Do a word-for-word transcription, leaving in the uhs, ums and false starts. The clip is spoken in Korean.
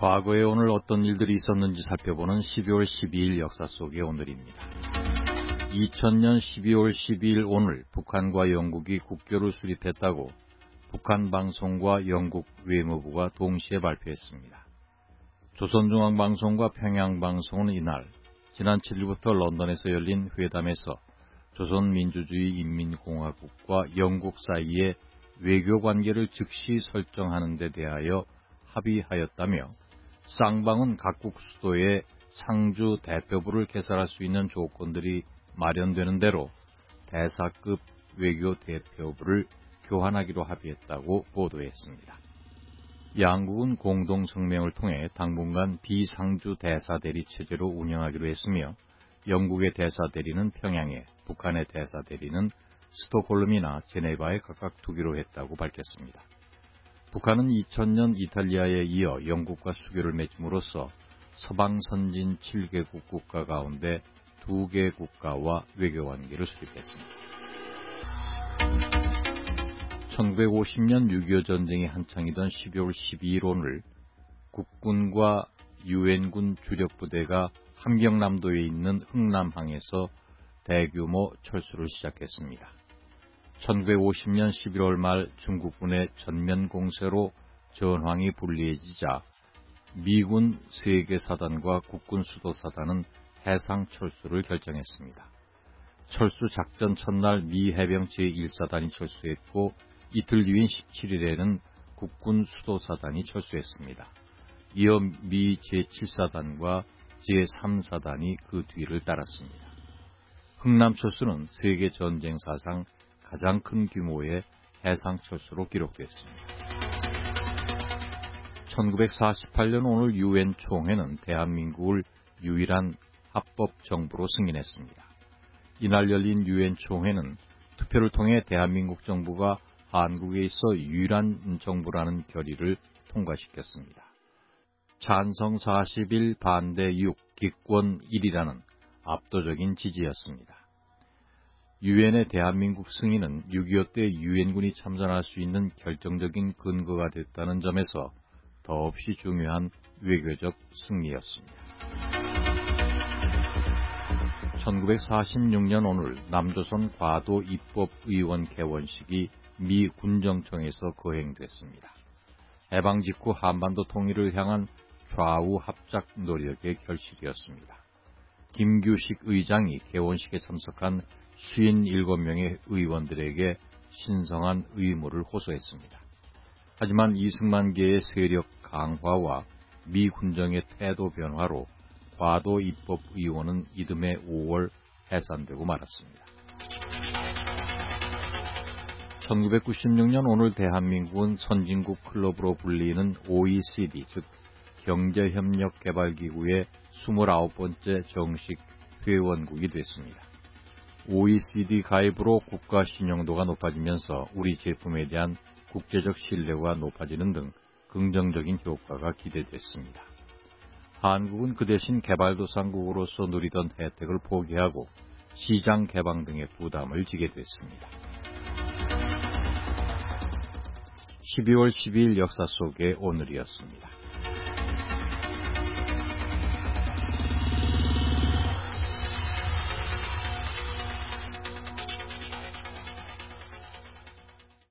과거에 오늘 어떤 일들이 있었는지 살펴보는 십이월 십이일 역사 속의 오늘입니다. 이천년 십이월 십이일 오늘 북한과 영국이 국교를 수립했다고 북한 방송과 영국 외무부가 동시에 발표했습니다. 조선중앙방송과 평양방송은 이날 지난 칠일부터 런던에서 열린 회담에서 조선민주주의인민공화국과 영국 사이의 외교관계를 즉시 설정하는 데 대하여 합의하였다며 쌍방은 각국 수도에 상주 대표부를 개설할 수 있는 조건들이 마련되는 대로 대사급 외교 대표부를 교환하기로 합의했다고 보도했습니다. 양국은 공동성명을 통해 당분간 비상주 대사대리 체제로 운영하기로 했으며 영국의 대사대리는 평양에, 북한의 대사대리는 스톡홀름이나 제네바에 각각 두기로 했다고 밝혔습니다. 북한은 이천년 이탈리아에 이어 영국과 수교를 맺음으로써 서방 선진 칠 개국 국가 가운데 두 개 국가와 외교관계를 수립했습니다. 천구백오십년 육이오 전쟁이 한창이던 십이월 십이일 오늘 국군과 유엔군 주력부대가 함경남도에 있는 흥남항에서 대규모 철수를 시작했습니다. 천구백오십년 십일월 말 중국군의 전면 공세로 전황이 불리해지자 미군 세 개 사단과 국군 수도 사단은 해상 철수를 결정했습니다. 철수 작전 첫날 미 해병 제일 사단이 철수했고 이틀 뒤인 십칠일에는 국군 수도 사단이 철수했습니다. 이어 미 제칠 사단과 제삼 사단이 그 뒤를 따랐습니다. 흥남 철수는 세계 전쟁 사상 가장 큰 규모의 해상 철수로 기록됐습니다. 천구백사십팔년 오늘 유엔 총회는 대한민국을 유일한 합법 정부로 승인했습니다. 이날 열린 유엔 총회는 투표를 통해 대한민국 정부가 한국에 있어 유일한 정부라는 결의를 통과시켰습니다. 찬성 사십일, 반대 육, 기권 일이라는 압도적인 지지였습니다. 유엔의 대한민국 승인은 육이오 때 유엔군이 참전할 수 있는 결정적인 근거가 됐다는 점에서 더없이 중요한 외교적 승리였습니다. 천구백사십육년 오늘 남조선 과도 입법의원 개원식이 미 군정청에서 거행됐습니다. 해방 직후 한반도 통일을 향한 좌우 합작 노력의 결실이었습니다. 김규식 의장이 개원식에 참석한 오십칠 명의 의원들에게 신성한 의무를 호소했습니다. 하지만 이승만계의 세력 강화와 미 군정의 태도 변화로 과도 입법의원은 이듬해 오월 해산되고 말았습니다. 천구백구십육년 오늘 대한민국은 선진국 클럽으로 불리는 오이시디, 즉 경제협력개발기구의 이십구 번째 정식 회원국이 됐습니다. 오이시디 가입으로 국가 신용도가 높아지면서 우리 제품에 대한 국제적 신뢰가 높아지는 등 긍정적인 효과가 기대됐습니다. 한국은 그 대신 개발도상국으로서 누리던 혜택을 포기하고 시장 개방 등의 부담을 지게 됐습니다. 십이월 십이일 역사 속의 오늘이었습니다.